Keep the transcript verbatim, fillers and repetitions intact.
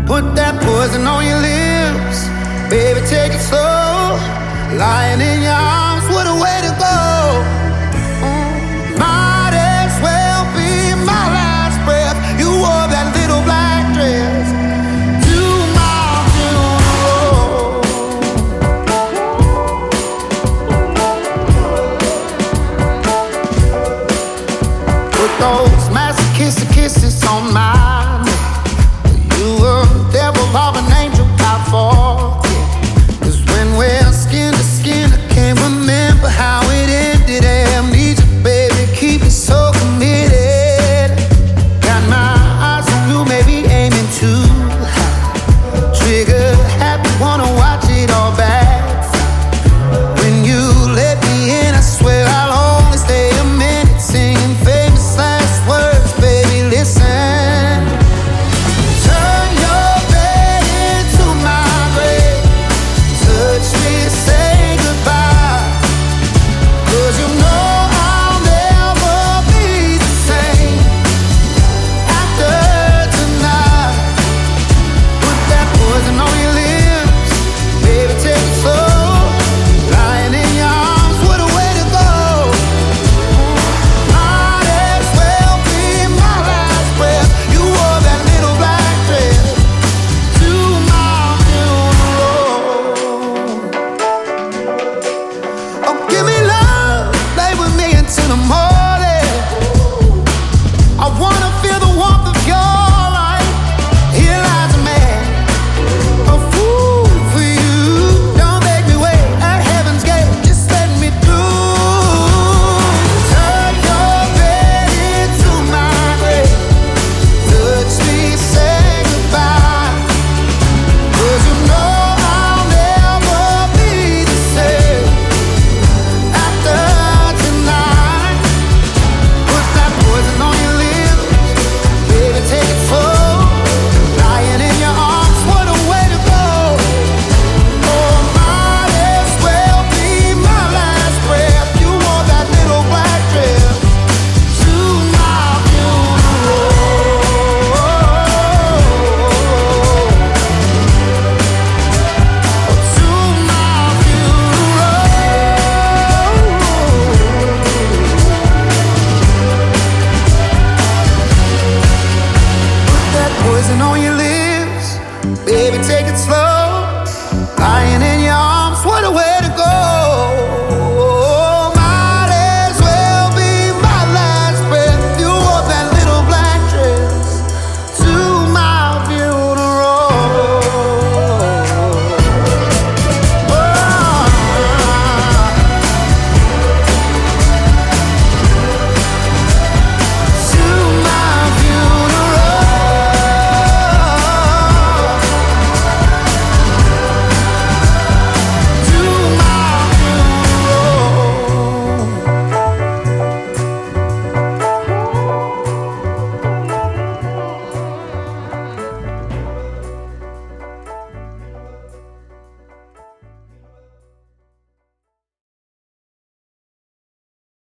Put that poison on your lips, baby, take it slow. Lying in your arms, what a way to go. Mm. Might as well be my last breath. You wore that little black dress to my funeral. Put those masochistic kisses on mine. You were the devil of an angel, I forget. 'Cause when we're skin to skin, I can't remember how it ended. Amnesia, baby, keep me so committed. Got my eyes on you, maybe aiming too high. Trigger happy, wanna watch it all back. When you let me in, I swear I'll only stay a minute, singing famous last words, baby, listen. Turn your bed into my grave. Touch me, say goodbye. 'Cause you know I'll never be the same after tonight. Put that poison on your lips, baby, take it slow. Lying in your arms, what a way to go. Might as well be my last breath. You wore that little black dress to my funeral. Oh, give me love, lay with me until the morning. I wanna feel the warmth of your light. Here lies a man, a fool for you. Don't make me wait at heaven's gate, just let me through. Turn your bed into my grave. Touch me, say goodbye. 'Cause you know I'll never be the same after tonight. Put that poison on your lips, baby, take it slow. Lying in your arms, what a way to go. Oh, might as well be my last breath. You wore that little black dress to my funeral. To my funeral. Put that poison on your lips, baby, take it slow. Lying in your